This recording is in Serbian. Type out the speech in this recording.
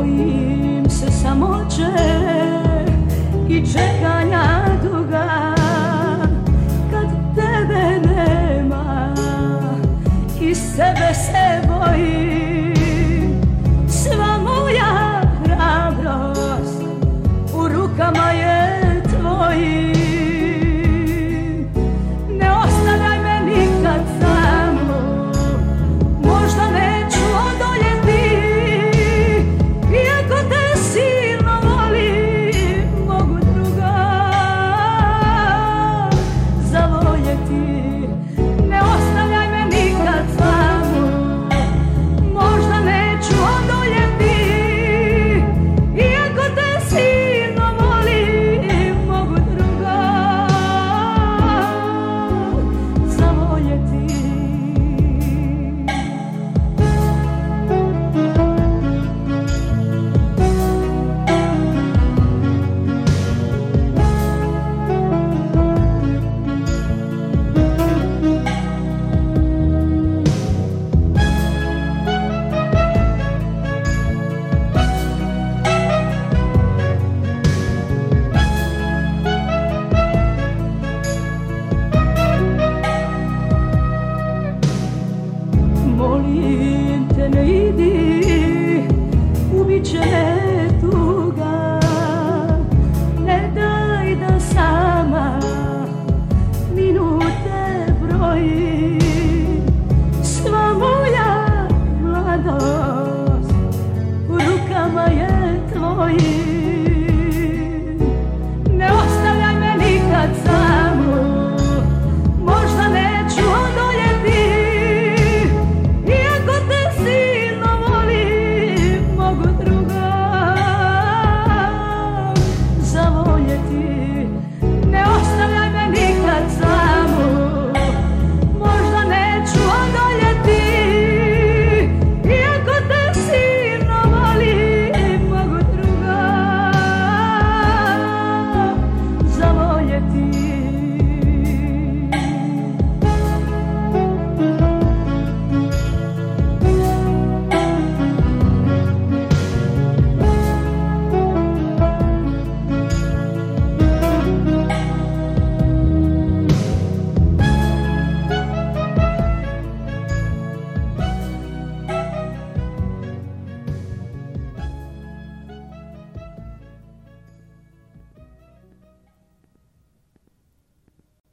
Bojim se samoće i čekanja duga, kad tebe nema i sebe se bojim. Sva moja hrabrost u rukama je tvojim. Ne ostavljaj me nikad samu, možda neću odoljeti. Iako te silno volim, mogu druga zavoljeti. Ne ostavljaj me nikad samu, možda neću odoljeti. Iako te silno volim, mogu druga zavoljeti. Molim te, ne idi, ubit će me